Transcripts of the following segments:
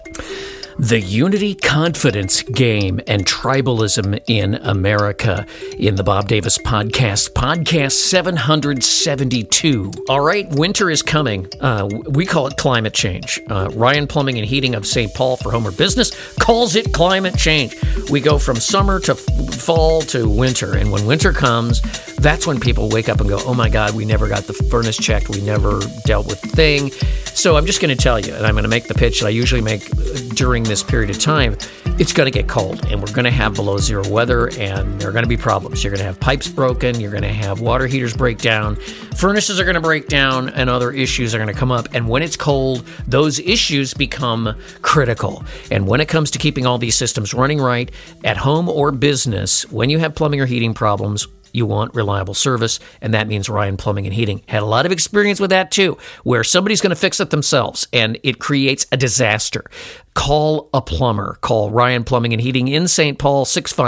The Unity Confidence Game and Tribalism in America in the Bob Davis Podcast, Podcast 772. All right, winter is coming. We call it climate change. Ryan Plumbing and Heating of St. Paul for Homer Business calls it climate change. We go from summer to fall to winter, and when winter comes, that's when people wake up and go, oh my God, we never got the furnace checked, we never dealt with the thing. So I'm just going to tell you, and I'm going to make the pitch that I usually make during this period of time. It's going to get cold, and we're going to have below zero weather, and there are going to be problems. You're going to have pipes broken, you're going to have water heaters break down, furnaces are going to break down, and other issues are going to come up. And when it's cold, those issues become critical. And when it comes to keeping all these systems running right, at home or business, when you have plumbing or heating problems, you want reliable service, and that means Ryan Plumbing and Heating. Had a lot of experience with that too, where somebody's going to fix it themselves, and it creates a disaster. Call a plumber. Call Ryan Plumbing and Heating in St. Paul,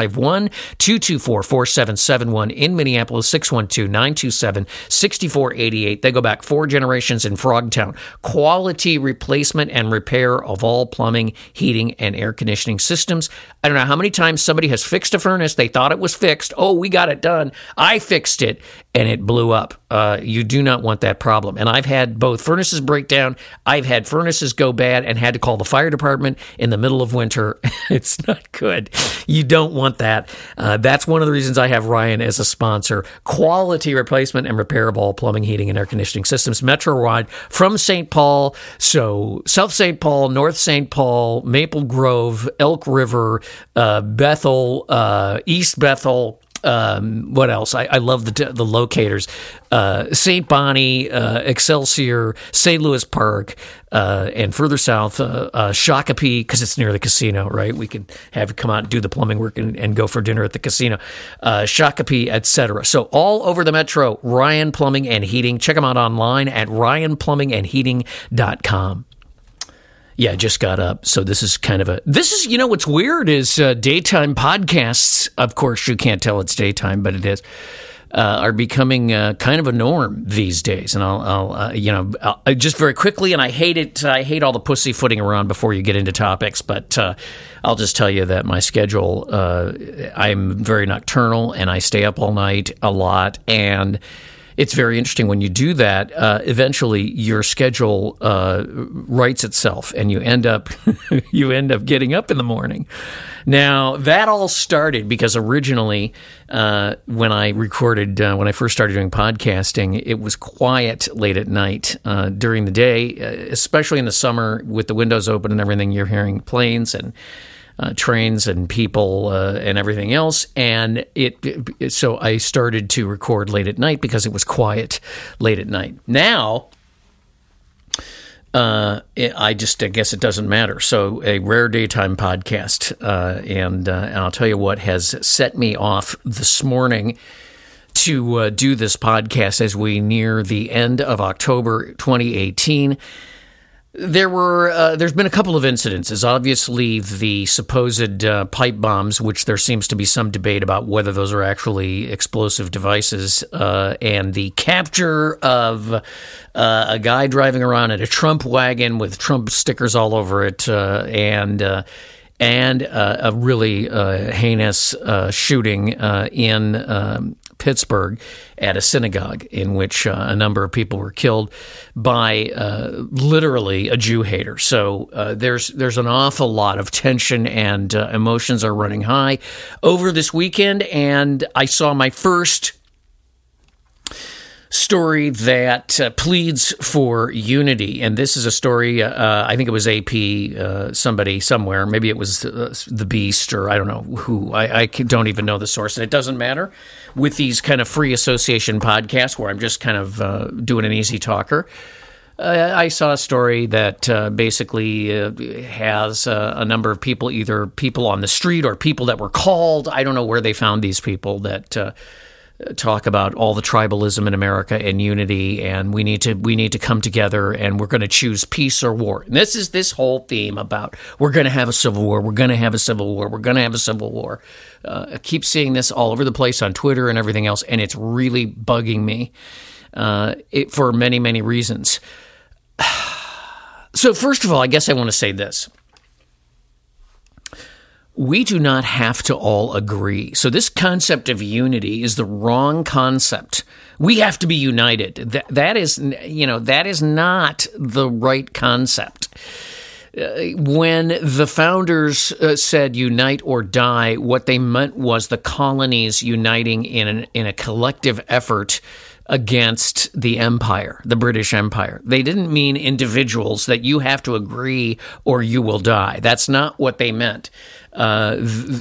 651-224-4771. In Minneapolis, 612-927-6488. They go back 4 generations in Frogtown. Quality replacement and repair of all plumbing, heating, and air conditioning systems. I don't know how many times somebody has fixed a furnace. They thought it was fixed. Oh, we got it done. I fixed it, and it blew up. You do not want that problem. And I've had both furnaces break down. I've had furnaces go bad and had to call the fire department in the middle of winter. It's not good. You don't want that. That's one of the reasons I have Ryan as a sponsor. Quality replacement and repair of all plumbing, heating, and air conditioning systems. Metro-wide from St. Paul. So South St. Paul, North St. Paul, Maple Grove, Elk River, Bethel, East Bethel. What else? I love the locators. St. Bonnie, Excelsior, St. Louis Park, and further south, Shakopee, because it's near the casino, right? We could have come out and do the plumbing work and go for dinner at the casino. Shakopee, etc. So all over the metro, Ryan Plumbing and Heating. Check them out online at ryanplumbingandheating.com. Yeah, I just got up. So this is what's weird is daytime podcasts, of course, you can't tell it's daytime, but it is, are becoming kind of a norm these days. And I'll just very quickly, and I hate it. I hate all the pussyfooting around before you get into topics, but I'll just tell you that my schedule, I'm very nocturnal and I stay up all night a lot. And it's very interesting when you do that. Eventually, your schedule writes itself, and you end up getting up in the morning. Now that all started because originally, when I first started doing podcasting, it was quiet late at night. During the day, especially in the summer, with the windows open and everything, you're hearing planes and trains and people and everything else, and so I started to record late at night because it was quiet late at night. Now, I guess it doesn't matter. So a rare daytime podcast, and I'll tell you what has set me off this morning to do this podcast as we near the end of October 2018. There's been a couple of incidences. Obviously, the supposed pipe bombs, which there seems to be some debate about whether those are actually explosive devices, and the capture of a guy driving around in a Trump wagon with Trump stickers all over it, and a really heinous shooting in Pittsburgh at a synagogue in which a number of people were killed by literally a Jew hater. So there's an awful lot of tension and emotions are running high over this weekend, and I saw my first story that pleads for unity. And this is a story, I think it was AP, somebody somewhere, maybe it was The Beast, or I don't know who, I don't even know the source, and it doesn't matter with these kind of free association podcasts where I'm just kind of doing an easy talker. I saw a story that basically has a number of people, either people on the street or people that were called. I don't know where they found these people that talk about all the tribalism in America and unity, and we need to come together, and we're going to choose peace or war. And this is this whole theme about we're going to have a civil war, we're going to have a civil war, we're going to have a civil war. I keep seeing this all over the place on Twitter and everything else, and it's really bugging me for many, many reasons. So first of all, I guess I want to say this. we do not have to all agree. So this concept of unity is the wrong concept. We have to be united. That is not the right concept. When the founders said unite or die, what they meant was the colonies uniting in a collective effort against the empire, the British Empire. They didn't mean individuals that you have to agree or you will die. That's not what they meant. During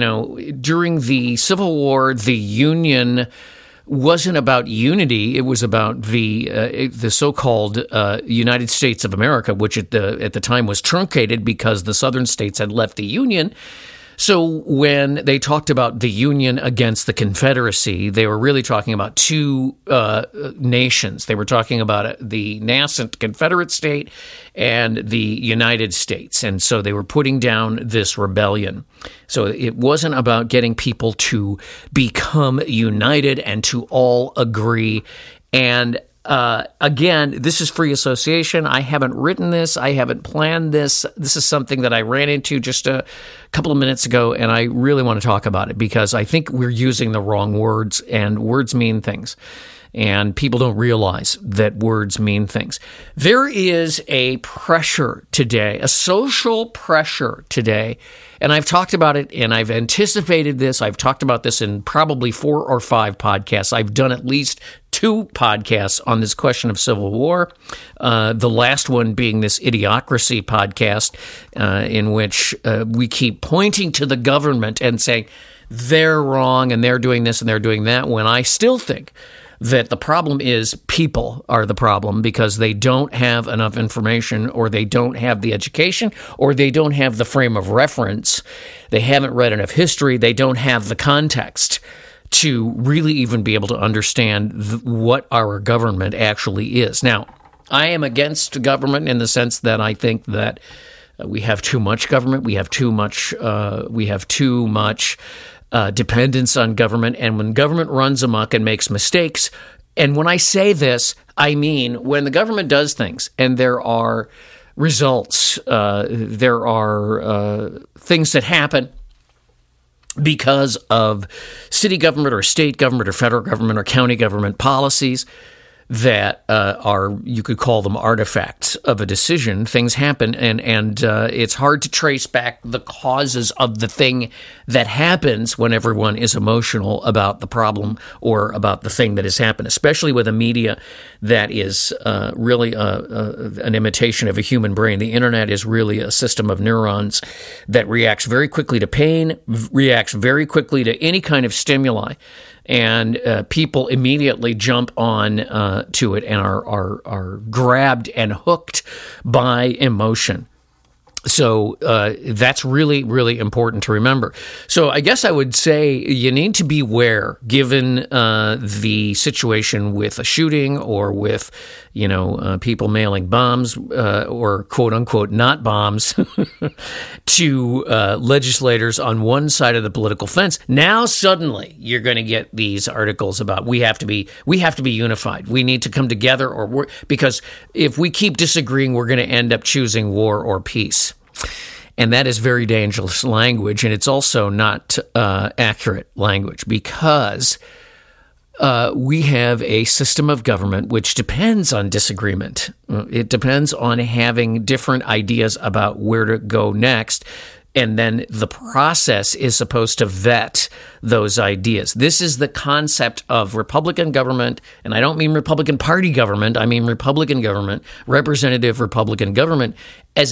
the Civil War, the Union wasn't about unity. It was about the so-called United States of America, which at the time was truncated because the southern states had left the Union. So when they talked about the Union against the Confederacy, they were really talking about two nations. They were talking about the nascent Confederate state and the United States. And so they were putting down this rebellion. So it wasn't about getting people to become united and to all agree. And again, this is free association. I haven't written this. I haven't planned this. This is something that I ran into just a couple of minutes ago, and I really want to talk about it because I think we're using the wrong words, and words mean things. And people don't realize that words mean things. There is a pressure today, a social pressure today, and I've talked about it and I've anticipated this. I've talked about this in probably 4 or 5 podcasts. I've done at least 2 podcasts on this question of civil war, the last one being this Idiocracy podcast in which we keep pointing to the government and saying they're wrong and they're doing this and they're doing that, when I still think that the problem is people are the problem because they don't have enough information, or they don't have the education, or they don't have the frame of reference. They haven't read enough history. They don't have the context to really even be able to understand what our government actually is. Now, I am against government in the sense that I think that we have too much government. We have too much dependence on government, and when government runs amok and makes mistakes, and when I say this, I mean when the government does things and there are results, there are things that happen because of city government or state government or federal government or county government policies that are, you could call them artifacts of a decision. Things happen, and it's hard to trace back the causes of the thing that happens when everyone is emotional about the problem or about the thing that has happened, especially with a media that is really an imitation of a human brain. The internet is really a system of neurons that reacts very quickly to pain, reacts very quickly to any kind of stimuli. And people immediately jump on to it and are grabbed and hooked by emotion. So that's really, really important to remember. So I guess I would say you need to beware, given the situation with a shooting or with, people mailing bombs or quote unquote not bombs to legislators on one side of the political fence. Now suddenly you're going to get these articles about we have to be unified. We need to come together, because if we keep disagreeing, we're going to end up choosing war or peace. And that is very dangerous language, and it's also not accurate language, because we have a system of government which depends on disagreement. It depends on having different ideas about where to go next, and then the process is supposed to vet those ideas. This is the concept of Republican government, and I don't mean Republican Party government. I mean Republican government, representative Republican government, as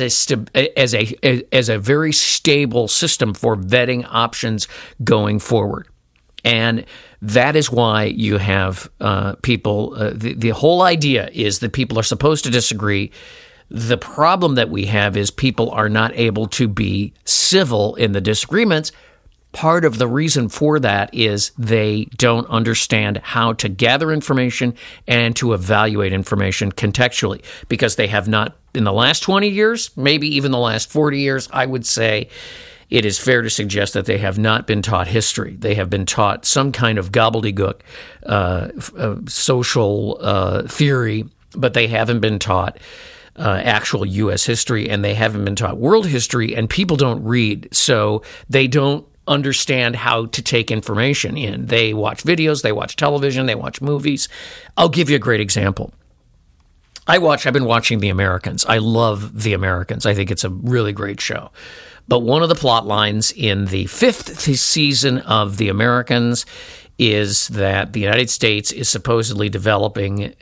a very stable system for vetting options going forward. And that is why you have people. The whole idea is that people are supposed to disagree. The problem that we have is people are not able to be civil in the disagreements. Part of the reason for that is they don't understand how to gather information and to evaluate information contextually, because they have not, in the last 20 years, maybe even the last 40 years, I would say it is fair to suggest that they have not been taught history. They have been taught some kind of gobbledygook social theory, but they haven't been taught actual U.S. history, and they haven't been taught world history, and people don't read, so they don't understand how to take information in. They watch videos, they watch television, they watch movies. I'll give you a great example. I've been watching The Americans. I love The Americans. I think it's a really great show. But one of the plot lines in the 5th season of The Americans is that the United States is supposedly developing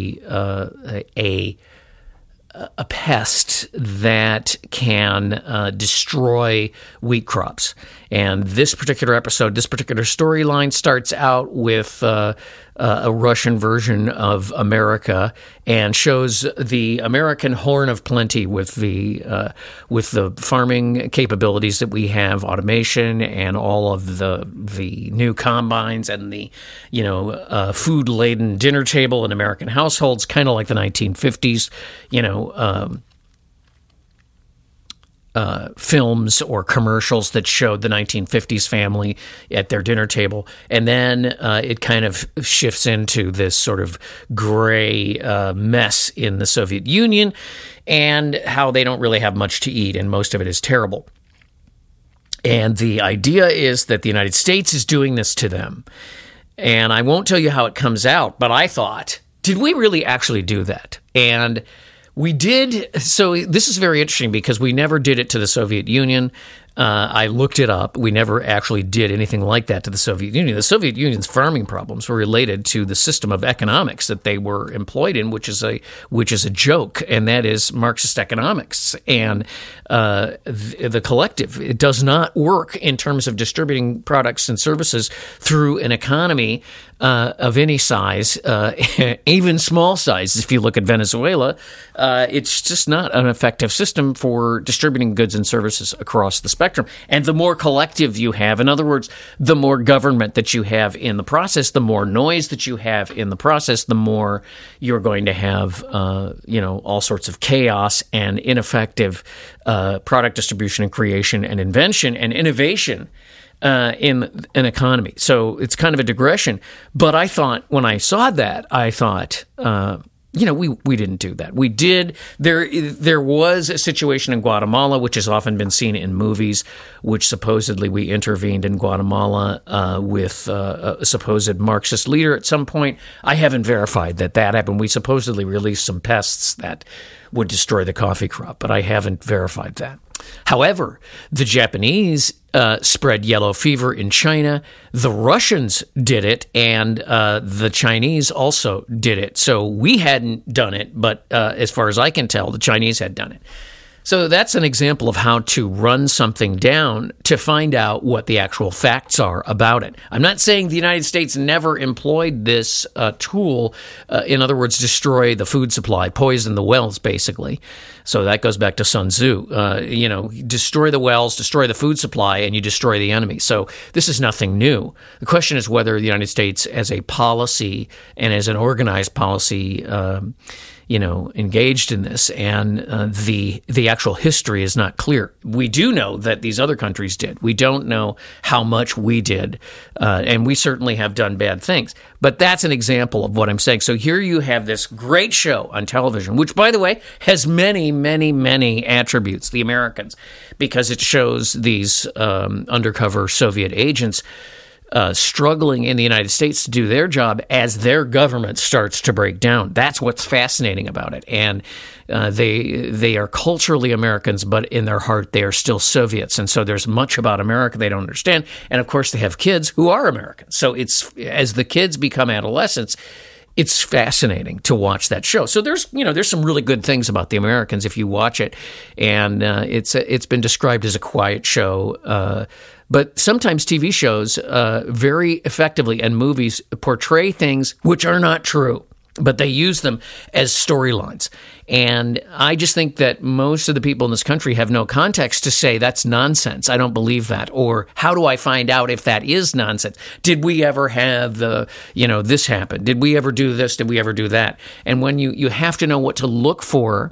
a pest that can destroy wheat crops. And this particular episode, this particular storyline starts out with a Russian version of America and shows the American horn of plenty with the farming capabilities that we have, automation and all of the new combines and the food laden dinner table in American households, kind of like the 1950s, films or commercials that showed the 1950s family at their dinner table. And then it kind of shifts into this sort of gray mess in the Soviet Union and how they don't really have much to eat, and most of it is terrible. And the idea is that the United States is doing this to them. And I won't tell you how it comes out, but I thought, did we really actually do that? And we did. So this is very interesting because we never did it to the Soviet Union. I looked it up. We never actually did anything like that to the Soviet Union. The Soviet Union's farming problems were related to the system of economics that they were employed in, which is a joke, and that is Marxist economics and the collective. It does not work in terms of distributing products and services through an economy of any size, even small size. If you look at Venezuela, it's just not an effective system for distributing goods and services across the spectrum. And the more collective you have, in other words, the more government that you have in the process, the more noise that you have in the process, the more you're going to have, all sorts of chaos and ineffective product distribution and creation and invention and innovation in an economy. So it's kind of a digression. But I thought, when I saw that, I thought, we didn't do that. We did. There was a situation in Guatemala, which has often been seen in movies, which supposedly we intervened in Guatemala with a supposed Marxist leader at some point. I haven't verified that happened. We supposedly released some pests that would destroy the coffee crop, but I haven't verified that. However, the Japanese spread yellow fever in China. The Russians did it, and the Chinese also did it. So we hadn't done it, but as far as I can tell, the Chinese had done it. So that's an example of how to run something down to find out what the actual facts are about it. I'm not saying the United States never employed this tool, in other words, destroy the food supply, poison the wells, basically. So that goes back to Sun Tzu. Destroy the wells, destroy the food supply, and you destroy the enemy. So this is nothing new. The question is whether the United States, as a policy and as an organized policy, engaged in this, and the actual history is not clear. We do know that these other countries did. We don't know how much we did, and we certainly have done bad things. But that's an example of what I'm saying. So here you have this great show on television, which, by the way, has many, many, many attributes, The Americans, because it shows these undercover Soviet agents struggling in the United States to do their job as their government starts to break down. That's what's fascinating about it. And they are culturally Americans, but in their heart they are still Soviets. And so there's much about America they don't understand. And of course they have kids who are Americans. So it's as the kids become adolescents, it's fascinating to watch that show. So there's some really good things about The Americans if you watch it. And it's been described as a quiet show. But sometimes TV shows very effectively and movies portray things which are not true, but they use them as storylines. And I just think that most of the people in this country have no context to say that's nonsense. I don't believe that. Or how do I find out if that is nonsense? Did we ever have this happen? Did we ever do this? Did we ever do that? And when you have to know what to look for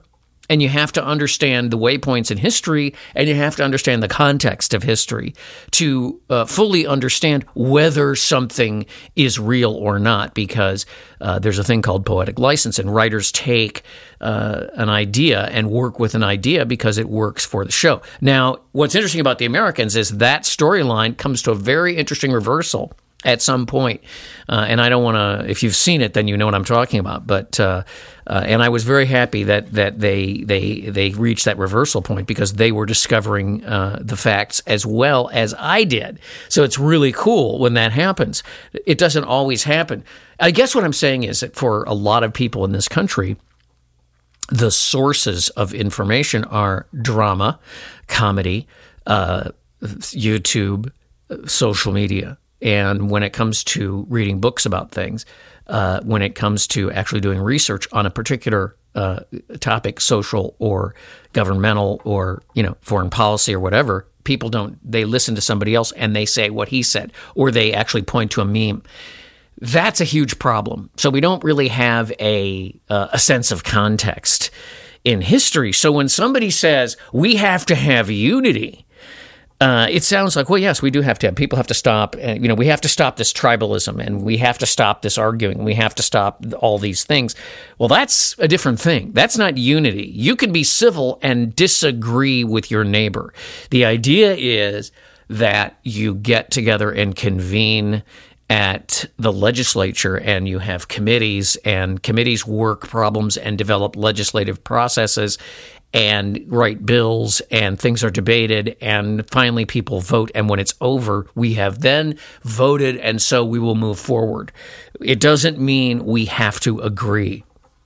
And you have to understand the waypoints in history, and you have to understand the context of history to fully understand whether something is real or not, because there's a thing called poetic license, and writers take an idea and work with an idea because it works for the show. Now, what's interesting about The Americans is that storyline comes to a very interesting reversal at some point. And I don't want to, if you've seen it, then you know what I'm talking about. But, and I was very happy that they reached that reversal point, because they were discovering the facts as well as I did. So it's really cool when that happens. It doesn't always happen. I guess what I'm saying is that for a lot of people in this country, the sources of information are drama, comedy, YouTube, social media. And when it comes to reading books about things, when it comes to actually doing research on a particular topic, social or governmental or, foreign policy or whatever, people they listen to somebody else and they say what he said, or they actually point to a meme. That's a huge problem. So we don't really have a sense of context in history. So when somebody says we have to have unity, it sounds like, well, yes, we do have to have. People have to stop. We have to stop this tribalism, and we have to stop this arguing. We have to stop all these things. Well, that's a different thing. That's not unity. You can be civil and disagree with your neighbor. The idea is that you get together and convene at the legislature, and you have committees, and committees work problems and develop legislative processes and write bills, and things are debated, and finally people vote, and when it's over, we have then voted, and so we will move forward. It doesn't mean we have to agree.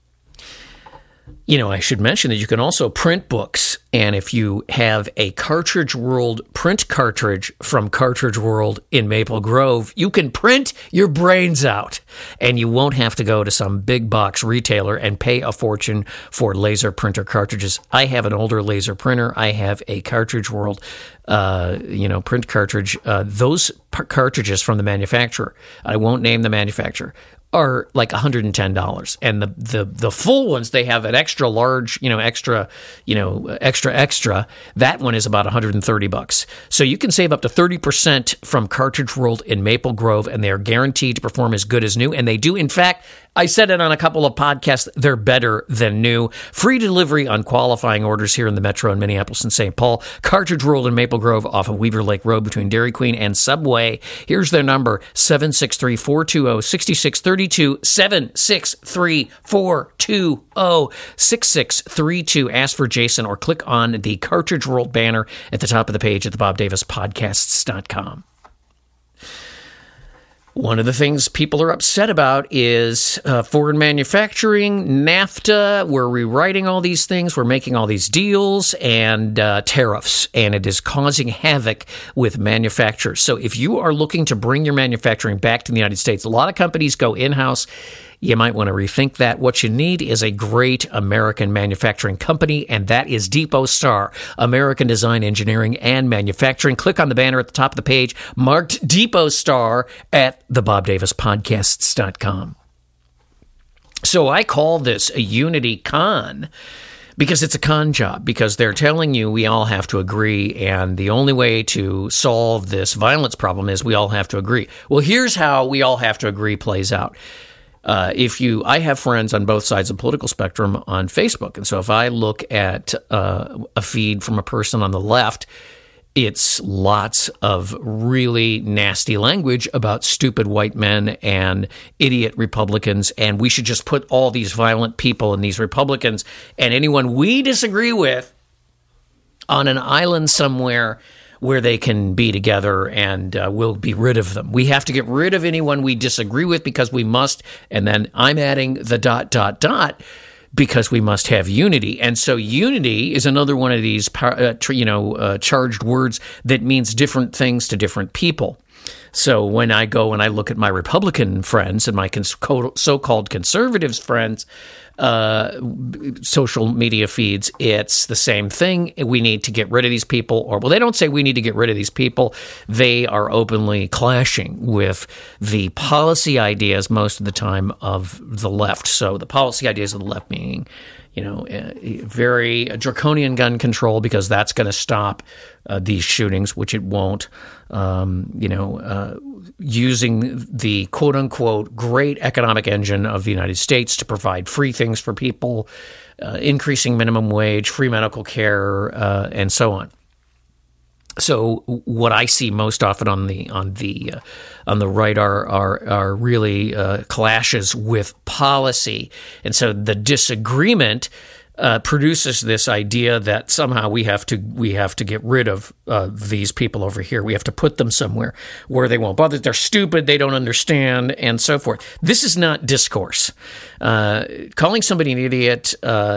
I should mention that you can also print books, and if you have a Cartridge World print cartridge from Cartridge World in Maple Grove, you can print your brains out, and you won't have to go to some big box retailer and pay a fortune for laser printer cartridges. I have an older laser printer. I have a Cartridge World print cartridge. Those cartridges from the manufacturer, I won't name the manufacturer, are like $110, and the full ones, they have an extra large, extra. That one is about $130. So you can save up to 30% from Cartridge World in Maple Grove, and they are guaranteed to perform as good as new. And they do, in fact, I said it on a couple of podcasts, they're better than new. Free delivery on qualifying orders here in the Metro in Minneapolis and St. Paul. Cartridge World in Maple Grove off of Weaver Lake Road between Dairy Queen and Subway. Here's their number, 763-420-6632, 763-420-6632. Ask for Jason or click on the Cartridge World banner at the top of the page at thebobdavispodcasts.com. One of the things people are upset about is foreign manufacturing, NAFTA. We're rewriting all these things. We're making all these deals, and tariffs, and it is causing havoc with manufacturers. So if you are looking to bring your manufacturing back to the United States, a lot of companies go in-house. You might want to rethink that. What you need is a great American manufacturing company, and that is Depot Star, American Design, Engineering, and Manufacturing. Click on the banner at the top of the page, marked Depot Star at thebobdavispodcasts.com. So I call this a unity con, because it's a con job, because they're telling you we all have to agree, and the only way to solve this violence problem is we all have to agree. Well, here's how we all have to agree plays out. I have friends on both sides of the political spectrum on Facebook, and so if I look at a feed from a person on the left, it's lots of really nasty language about stupid white men and idiot Republicans, and we should just put all these violent people and these Republicans and anyone we disagree with on an island somewhere where they can be together, and we'll be rid of them. We have to get rid of anyone we disagree with, because we must, and then I'm adding the ... because we must have unity. And so unity is another one of these charged words that means different things to different people. So when I go and I look at my Republican friends and my so-called conservatives friends, social media feeds, it's the same thing. We need to get rid of these people. Or, well, they don't say we need to get rid of these people. They are openly clashing with the policy ideas most of the time of the left. So the policy ideas of the left meaning, very draconian gun control, because that's going to stop these shootings, which it won't. Using the quote-unquote great economic engine of the United States to provide free things for people, increasing minimum wage, free medical care, and so on. So what I see most often on the right are really clashes with policy, and so the disagreement produces this idea that somehow we have to get rid of these people over here. We have to put them somewhere where they won't bother. They're stupid. They don't understand, and so forth. This is not discourse. Calling somebody an idiot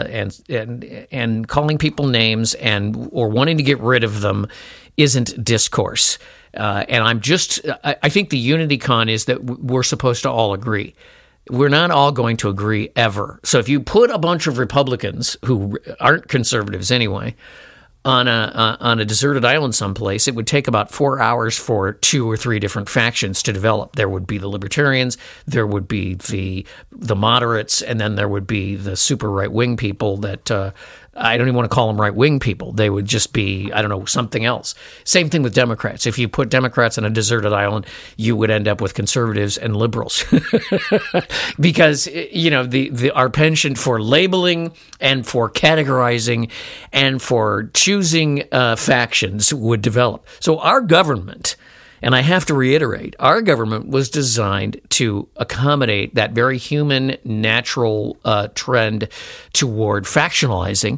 and calling people names or wanting to get rid of them isn't discourse. And I think the unity con is that we're supposed to all agree. We're not all going to agree ever. So if you put a bunch of Republicans who aren't conservatives anyway on a deserted island someplace, it would take about 4 hours for 2 or 3 different factions to develop. There would be the libertarians, there would be the moderates, and then there would be the super right-wing people that I don't even want to call them right-wing people. They would just be, something else. Same thing with Democrats. If you put Democrats on a deserted island, you would end up with conservatives and liberals. Because, our penchant for labeling and for categorizing and for choosing factions would develop. So our government, and I have to reiterate, our government was designed to accommodate that very human, natural trend toward factionalizing,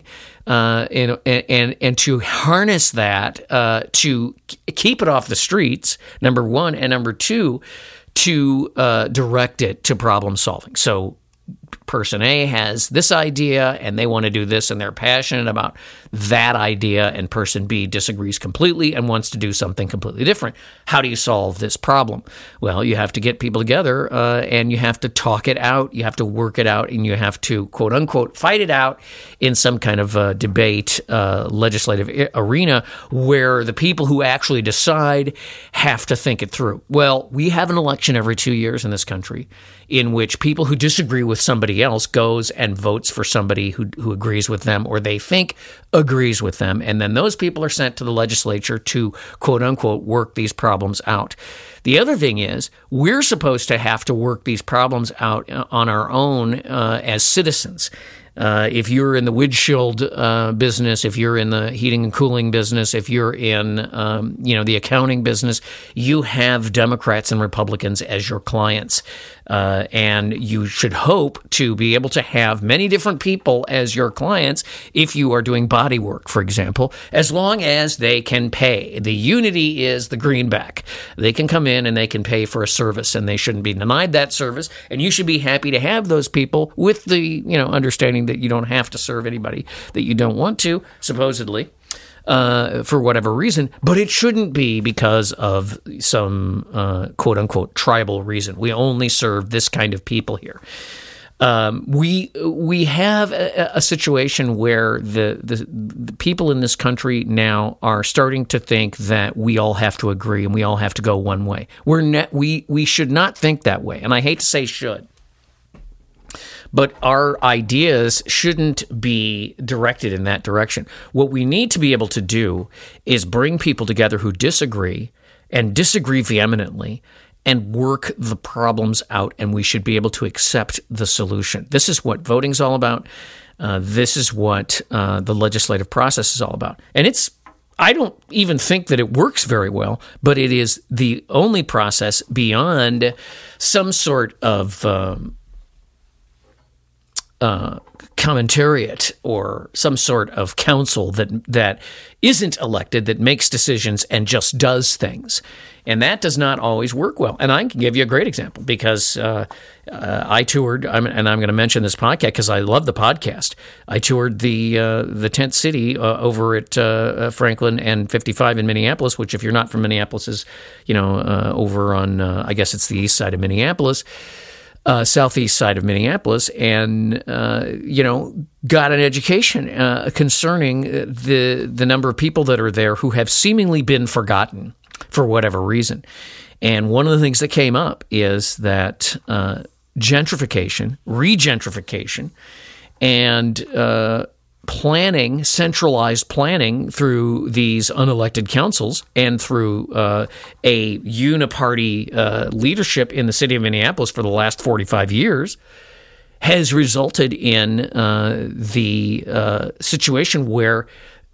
and to harness that to keep it off the streets, number one, and number two, to direct it to problem solving. So person A has this idea and they want to do this and they're passionate about that idea, and person B disagrees completely and wants to do something completely different. How do you solve this problem? Well, you have to get people together and you have to talk it out, you have to work it out, and you have to, quote unquote, fight it out in some kind of debate, legislative arena where the people who actually decide have to think it through. Well, we have an election every 2 years in this country in which people who disagree with somebody else goes and votes for somebody who agrees with them, or they think agrees with them, and then those people are sent to the legislature to, quote unquote, work these problems out. The other thing is, we're supposed to have to work these problems out on our own as citizens. If you're in the windshield business, if you're in the heating and cooling business, if you're in the accounting business, you have Democrats and Republicans as your clients, and you should hope to be able to have many different people as your clients if you are doing body work, for example, as long as they can pay. The unity is the greenback. They can come in and they can pay for a service, and they shouldn't be denied that service, and you should be happy to have those people with the understanding that you don't have to serve anybody that you don't want to, supposedly, for whatever reason, but it shouldn't be because of some quote-unquote tribal reason. We only serve this kind of people here. We have a situation where the people in this country now are starting to think that we all have to agree and we all have to go one way. We should not think that way, and I hate to say should. But our ideas shouldn't be directed in that direction. What we need to be able to do is bring people together who disagree and disagree vehemently and work the problems out, and we should be able to accept the solution. This is what voting's all about. This is what the legislative process is all about. And I don't even think that it works very well, but it is the only process beyond some sort of commentariat or some sort of council that isn't elected, that makes decisions and just does things. And that does not always work well. And I can give you a great example because I toured, and I'm going to mention this podcast because I love the podcast. I toured the tent city over at Franklin and 55 in Minneapolis, which if you're not from Minneapolis is, over on, I guess it's the east side of Minneapolis. Southeast side of Minneapolis, and got an education concerning the number of people that are there who have seemingly been forgotten for whatever reason. And one of the things that came up is that gentrification, regentrification, and centralized planning through these unelected councils and through a uniparty leadership in the city of Minneapolis for the last 45 years has resulted in the situation where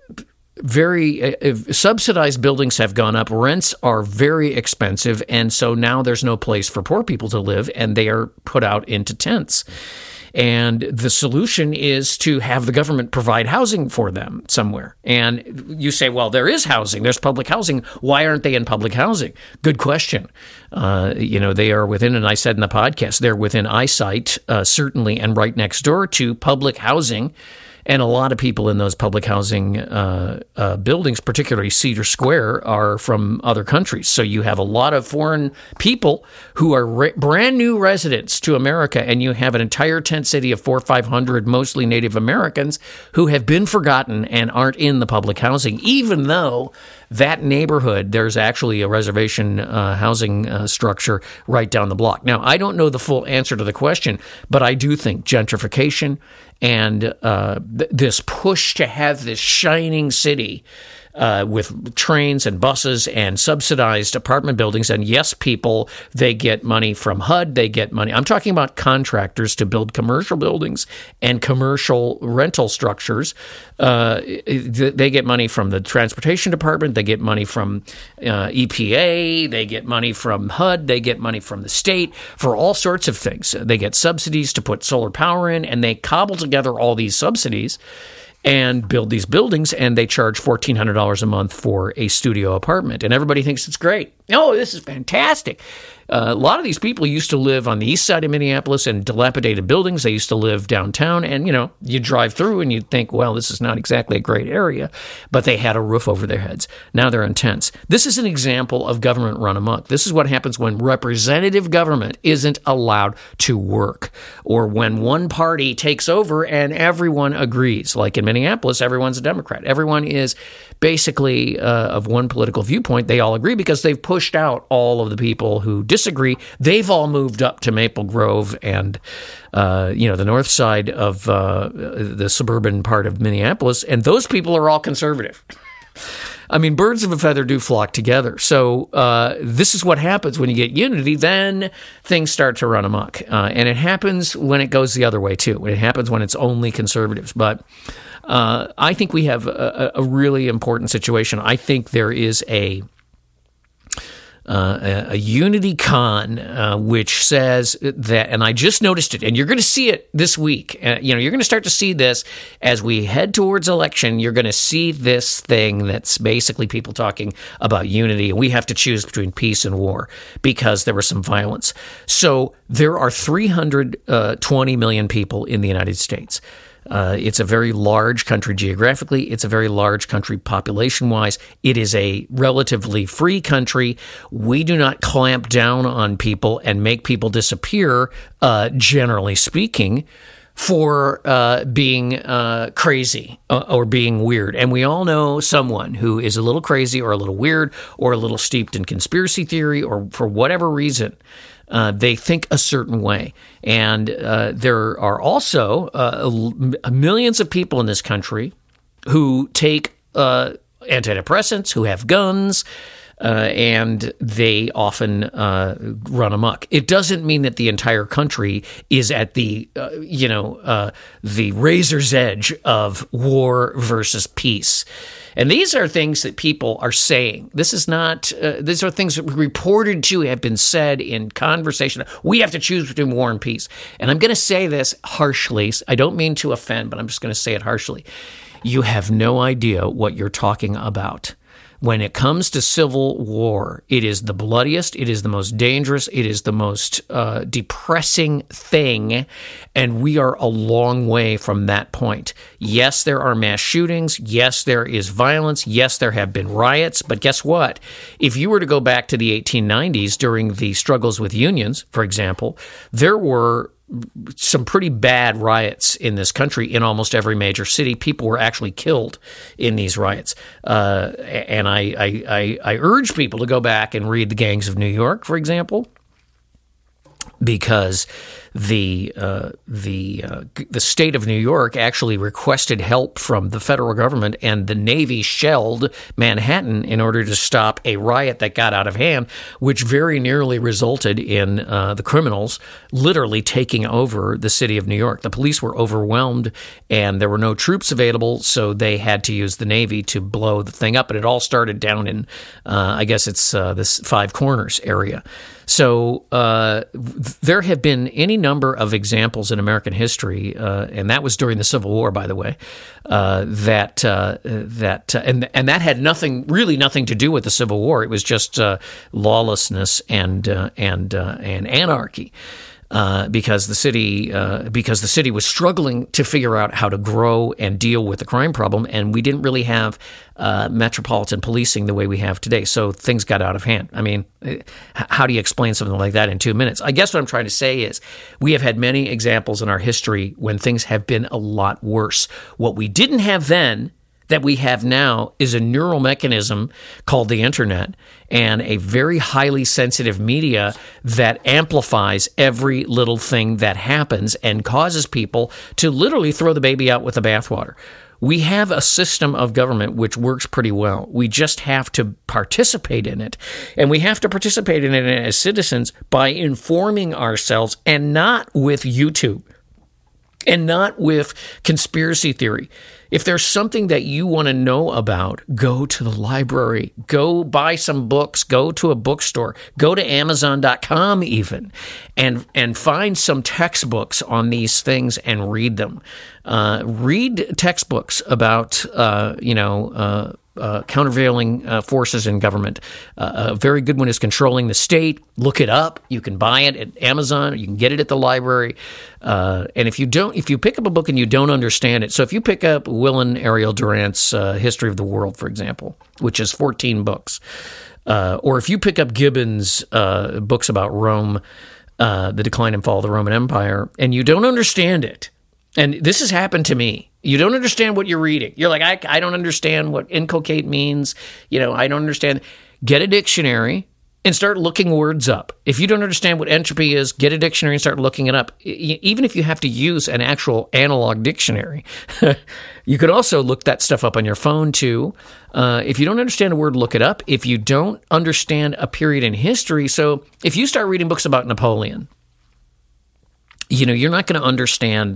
very subsidized buildings have gone up, rents are very expensive, and so now there's no place for poor people to live, and they are put out into tents. And the solution is to have the government provide housing for them somewhere. And you say, well, there is housing. There's public housing. Why aren't they in public housing? Good question. They are within, and I said in the podcast, they're within eyesight, certainly, and right next door to public housing. And a lot of people in those public housing buildings, particularly Cedar Square, are from other countries. So you have a lot of foreign people who are brand new residents to America, and you have an entire tent city of 400 or 500, mostly Native Americans, who have been forgotten and aren't in the public housing, even though that neighborhood, there's actually a reservation housing structure right down the block. Now, I don't know the full answer to the question, but I do think gentrification and this push to have this shining city with trains and buses and subsidized apartment buildings. And yes, people, they get money from HUD. They get money. I'm talking about contractors to build commercial buildings and commercial rental structures. They get money from the transportation department. They get money from EPA. They get money from HUD. They get money from the state for all sorts of things. They get subsidies to put solar power in, and they cobble together all these subsidies and build these buildings, and they charge $1,400 a month for a studio apartment. And everybody thinks it's great. Oh, this is fantastic. A lot of these people used to live on the east side of Minneapolis in dilapidated buildings. They used to live downtown, and, you drive through and you think, well, this is not exactly a great area, but they had a roof over their heads. Now they're in tents. This is an example of government run amok. This is what happens when representative government isn't allowed to work, or when one party takes over and everyone agrees. Like in Minneapolis, everyone's a Democrat. Everyone is basically of one political viewpoint. They all agree because they've pushed out all of the people who disagree. They've all moved up to Maple Grove and the north side of the suburban part of Minneapolis, and those people are all conservative. I mean, birds of a feather do flock together. So this is what happens when you get unity. Then things start to run amok, and it happens when it goes the other way too. It happens when it's only conservatives. But I think we have a really important situation. I think there is a unity con, which says that, and I just noticed it, and you're going to see it this week. You're going to start to see this as we head towards election. You're going to see this thing that's basically people talking about unity, and we have to choose between peace and war because there was some violence. So there are 320 million people in the United States. It's a very large country geographically. It's a very large country population-wise. It is a relatively free country. We do not clamp down on people and make people disappear, generally speaking, for being crazy or being weird. And we all know someone who is a little crazy or a little weird or a little steeped in conspiracy theory, or for whatever reason, they think a certain way. And there are also millions of people in this country who take antidepressants, who have guns, and they often run amok. It doesn't mean that the entire country is at the razor's edge of war versus peace. And these are things that people are saying. This is not, these are things that reported to have been said in conversation. We have to choose between war and peace. And I'm going to say this harshly. I don't mean to offend, but I'm just going to say it harshly. You have no idea what you're talking about. When it comes to civil war, it is the bloodiest, it is the most dangerous, it is the most depressing thing, and we are a long way from that point. Yes, there are mass shootings. Yes, there is violence. Yes, there have been riots. But guess what? If you were to go back to the 1890s during the struggles with unions, for example, there were some pretty bad riots in this country in almost every major city. People were actually killed in these riots. And I urge people to go back and read The Gangs of New York, for example, because the state of New York actually requested help from the federal government, and the Navy shelled Manhattan in order to stop a riot that got out of hand, which very nearly resulted in the criminals literally taking over the city of New York. The police were overwhelmed, and there were no troops available, so they had to use the Navy to blow the thing up. And it all started down in, I guess it's this Five Corners area. So there have been any number of examples in American history, and that was during the Civil War, by the way, that had nothing to do with the Civil War. It was just lawlessness and anarchy. Because the city was struggling to figure out how to grow and deal with the crime problem, and we didn't really have metropolitan policing the way we have today. So things got out of hand. I mean, how do you explain something like that in 2 minutes? I guess what I'm trying to say is we have had many examples in our history when things have been a lot worse. What we didn't have then that we have now is a neural mechanism called the internet and a very highly sensitive media that amplifies every little thing that happens and causes people to literally throw the baby out with the bathwater. We have a system of government which works pretty well. We just have to participate in it. And we have to participate in it as citizens by informing ourselves, and not with YouTube and not with conspiracy theory. If there's something that you want to know about, go to the library, go buy some books, go to a bookstore, go to Amazon.com even, and find some textbooks on these things and read them. Read textbooks about, countervailing forces in government. A very good one is Controlling the State. Look it up. You can buy it at Amazon. You can get it at the library. And if you pick up a book and you don't understand it, so if you pick up Will and Ariel Durant's History of the World, for example, which is 14 books, or if you pick up Gibbon's books about Rome, The Decline and Fall of the Roman Empire, and you don't understand it, and this has happened to me. You don't understand what you're reading. You're like, I don't understand what inculcate means. I don't understand. Get a dictionary and start looking words up. If you don't understand what entropy is, get a dictionary and start looking it up. Even if you have to use an actual analog dictionary, you could also look that stuff up on your phone too. If you don't understand a word, look it up. If you don't understand a period in history, so if you start reading books about Napoleon, you're not going to understand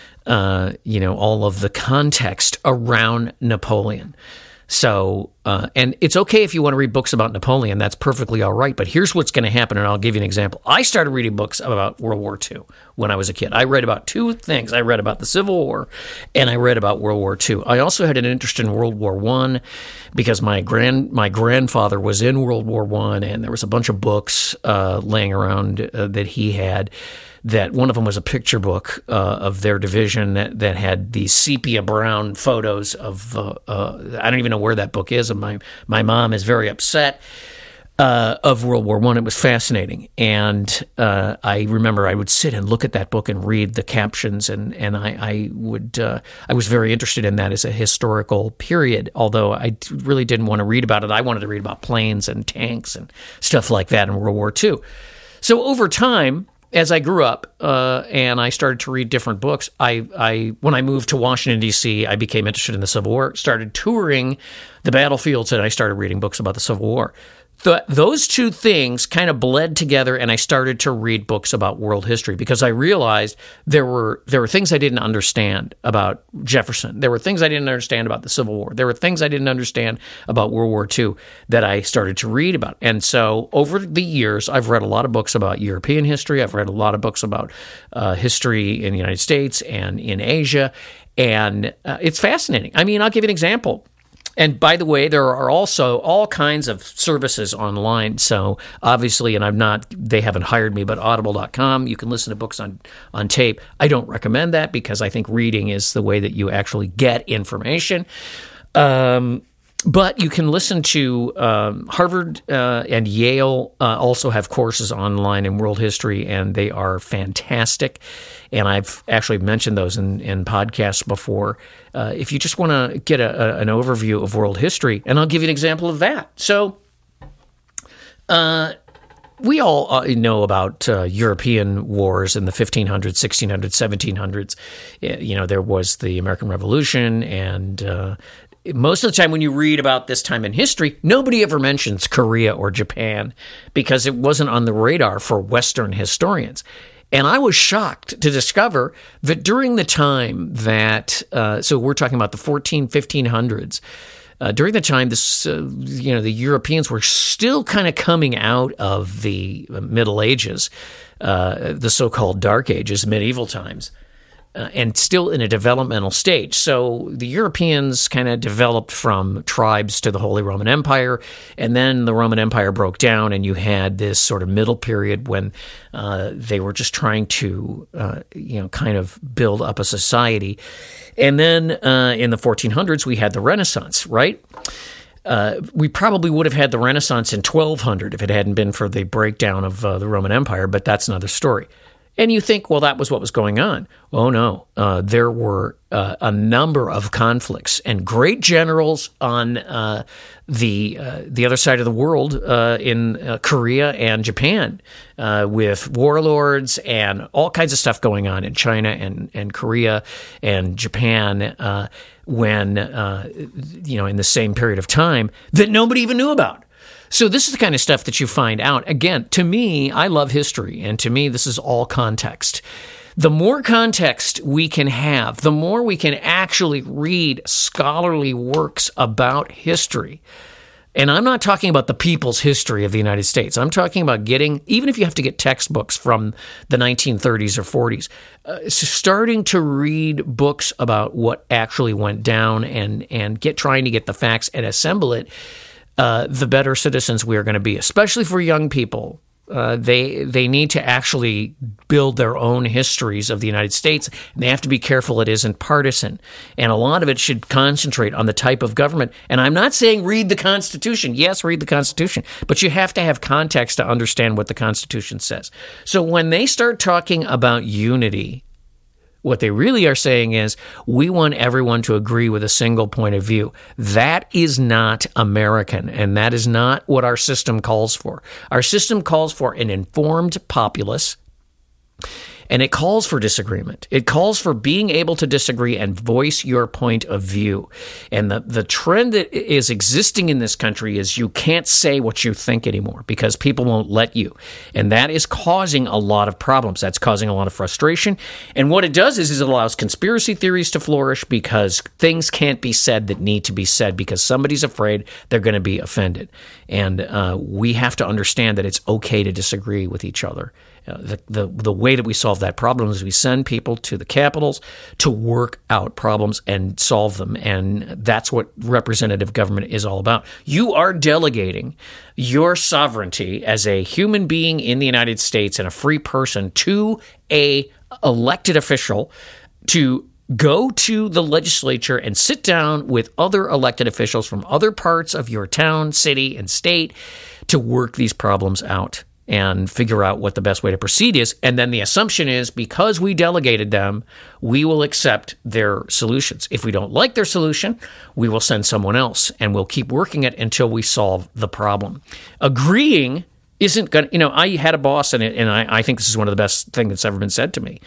all of the context around Napoleon. So, and it's okay if you want to read books about Napoleon, that's perfectly all right. But here's what's going to happen, and I'll give you an example. I started reading books about World War II when I was a kid. I read about two things. I read about the Civil War, and I read about World War II. I also had an interest in World War I because my grandfather was in World War I, and there was a bunch of books laying around that he had. That one of them was a picture book of their division that had these sepia brown photos of I don't even know where that book is, and my mom is very upset of World War I. It was fascinating, and I remember I would sit and look at that book and read the captions, and I was very interested in that as a historical period. Although I really didn't want to read about it, I wanted to read about planes and tanks and stuff like that in World War II. So over time, as I grew up and I started to read different books, when I moved to Washington, D.C., I became interested in the Civil War, started touring the battlefields, and I started reading books about the Civil War. those two things kind of bled together, and I started to read books about world history because I realized there were things I didn't understand about Jefferson. There were things I didn't understand about the Civil War. There were things I didn't understand about World War II that I started to read about. And so over the years, I've read a lot of books about European history. I've read a lot of books about history in the United States and in Asia, and it's fascinating. I mean, I'll give you an example. And by the way, there are also all kinds of services online. So obviously, and they haven't hired me, but audible.com, you can listen to books on tape. I don't recommend that because I think reading is the way that you actually get information. But you can listen to Harvard and Yale also have courses online in world history, and they are fantastic. And I've actually mentioned those in podcasts before. If you just want to get an overview of world history, and I'll give you an example of that. So we all know about European wars in the 1500s, 1600s, 1700s. There was the American Revolution, and most of the time when you read about this time in history, nobody ever mentions Korea or Japan because it wasn't on the radar for Western historians. And I was shocked to discover that during the time that, so we're talking about the 1500s, during the time the Europeans were still kind of coming out of the Middle Ages, the so-called Dark Ages, medieval times, and still in a developmental stage. So the Europeans kind of developed from tribes to the Holy Roman Empire, and then the Roman Empire broke down, and you had this sort of middle period when they were just trying to, kind of build up a society. And then in the 1400s, we had the Renaissance, right? We probably would have had the Renaissance in 1200 if it hadn't been for the breakdown of the Roman Empire, but that's another story. And you think, well, that was what was going on. Oh, no. There were a number of conflicts and great generals on the other side of the world in Korea and Japan with warlords and all kinds of stuff going on in China and Korea and Japan when, in the same period of time that nobody even knew about. So this is the kind of stuff that you find out. Again, to me, I love history, and to me, this is all context. The more context we can have, the more we can actually read scholarly works about history. And I'm not talking about the people's history of the United States. I'm talking about getting, even if you have to get textbooks from the 1930s or 40s, starting to read books about what actually went down and trying to get the facts and assemble it. The better citizens we are going to be, especially for young people. They need to actually build their own histories of the United States, and they have to be careful it isn't partisan. And a lot of it should concentrate on the type of government. And I'm not saying read the Constitution. Yes, read the Constitution, but you have to have context to understand what the Constitution says. So when they start talking about unity, what they really are saying is, we want everyone to agree with a single point of view. That is not American, and that is not what our system calls for. Our system calls for an informed populace, and it calls for disagreement. It calls for being able to disagree and voice your point of view. And the trend that is existing in this country is you can't say what you think anymore because people won't let you. And that is causing a lot of problems. That's causing a lot of frustration. And what it does is it allows conspiracy theories to flourish because things can't be said that need to be said because somebody's afraid they're going to be offended. And we have to understand that it's okay to disagree with each other. The way that we solve that problem is we send people to the capitals to work out problems and solve them. And that's what representative government is all about. You are delegating your sovereignty as a human being in the United States and a free person to a elected official to go to the legislature and sit down with other elected officials from other parts of your town, city, and state to work these problems out and figure out what the best way to proceed is. And then the assumption is because we delegated them, we will accept their solutions. If we don't like their solution, we will send someone else and we'll keep working it until we solve the problem. Agreeing isn't going to, I had a boss and I think this is one of the best things that's ever been said to me.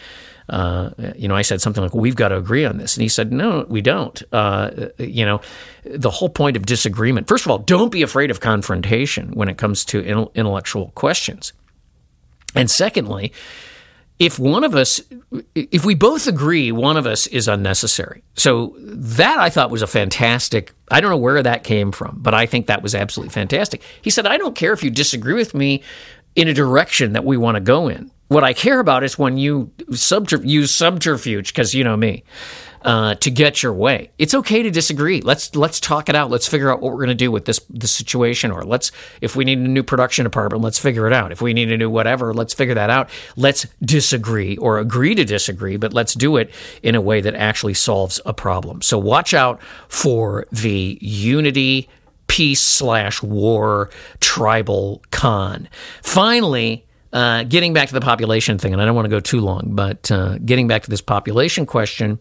I said something like, we've got to agree on this. And he said, no, we don't. The whole point of disagreement, first of all, don't be afraid of confrontation when it comes to intellectual questions. And secondly, if we both agree, one of us is unnecessary. So that I thought was a fantastic, I don't know where that came from, but I think that was absolutely fantastic. He said, I don't care if you disagree with me in a direction that we want to go in. What I care about is when you use subterfuge, because you know me, to get your way. It's okay to disagree. Let's talk it out. Let's figure out what we're going to do with this situation. Or if we need a new production department, let's figure it out. If we need a new whatever, let's figure that out. Let's disagree or agree to disagree, but let's do it in a way that actually solves a problem. So watch out for the unity, peace/war tribal con. Finally, getting back to the population thing, and I don't want to go too long, but getting back to this population question,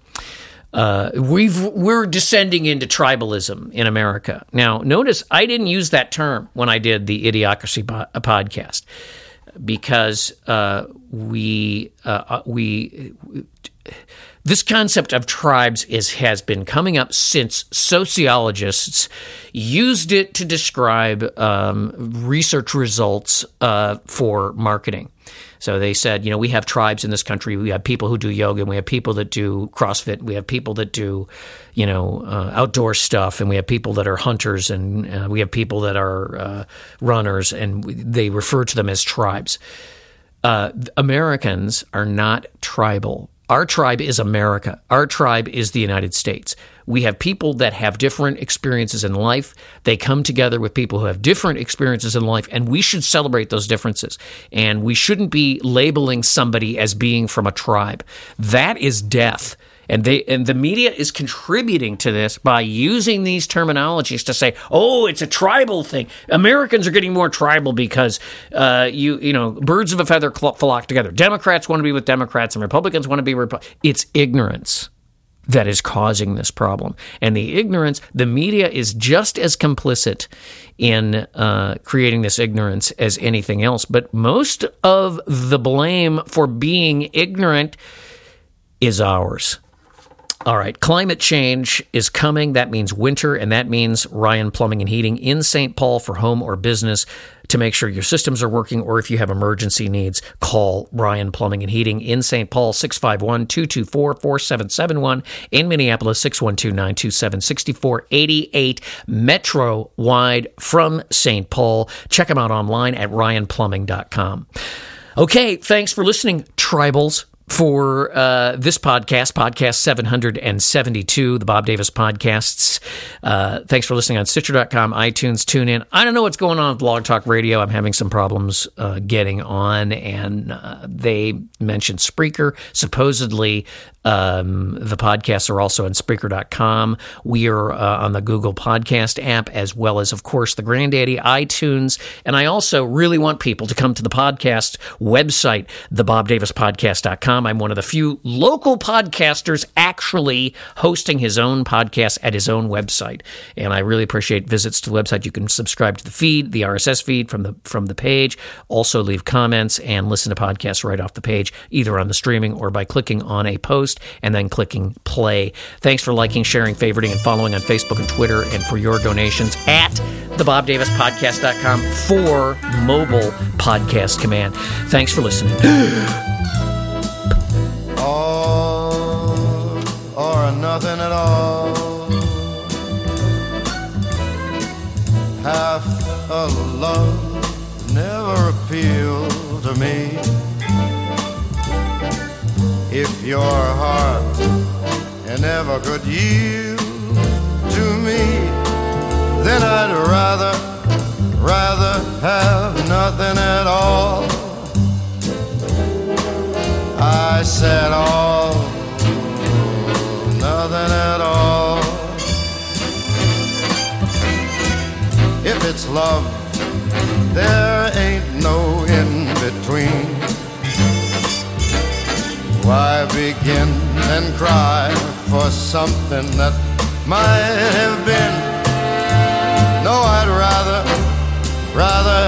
we're descending into tribalism in America. Now, notice I didn't use that term when I did the Idiocracy podcast, because this concept of tribes has been coming up since sociologists used it to describe research results for marketing. So they said, we have tribes in this country. We have people who do yoga, and we have people that do CrossFit. We have people that do, outdoor stuff, and we have people that are hunters, and we have people that are runners, and they refer to them as tribes. Americans are not tribal. Our tribe is America. Our tribe is the United States. We have people that have different experiences in life. They come together with people who have different experiences in life, and we should celebrate those differences. And we shouldn't be labeling somebody as being from a tribe. That is death. And the media is contributing to this by using these terminologies to say, oh, it's a tribal thing. Americans are getting more tribal because, birds of a feather flock together. Democrats want to be with Democrats and Republicans want to be Republicans. It's ignorance that is causing this problem. And the media is just as complicit in creating this ignorance as anything else. But most of the blame for being ignorant is ours. All right, climate change is coming. That means winter, and that means Ryan Plumbing and Heating in St. Paul for home or business to make sure your systems are working, or if you have emergency needs, call Ryan Plumbing and Heating in St. Paul, 651-224-4771, in Minneapolis, 612-927-6488, Metro-wide from St. Paul. Check them out online at ryanplumbing.com. Okay, thanks for listening, tribals. For this podcast 772, the Bob Davis Podcasts. Thanks for listening on Stitcher.com, iTunes, TuneIn. I don't know what's going on with Blog Talk Radio. I'm having some problems getting on, and they mentioned Spreaker. Supposedly, the podcasts are also on Spreaker.com. We are on the Google Podcast app, as well as, of course, the Granddaddy iTunes. And I also really want people to come to the podcast website, thebobdavispodcast.com. I'm one of the few local podcasters actually hosting his own podcast at his own website. And I really appreciate visits to the website. You can subscribe to the feed, the RSS feed from the page. Also leave comments and listen to podcasts right off the page, either on the streaming or by clicking on a post and then clicking play. Thanks for liking, sharing, favoriting, and following on Facebook and Twitter, and for your donations at thebobdavispodcast.com for mobile podcast command. Thanks for listening. All or nothing at all. Half a love never appealed to me. If your heart never could yield to me, then I'd rather have nothing at all. I said all, nothing at all. If it's love, there ain't no in between. Why begin and cry for something that might have been? No, I'd rather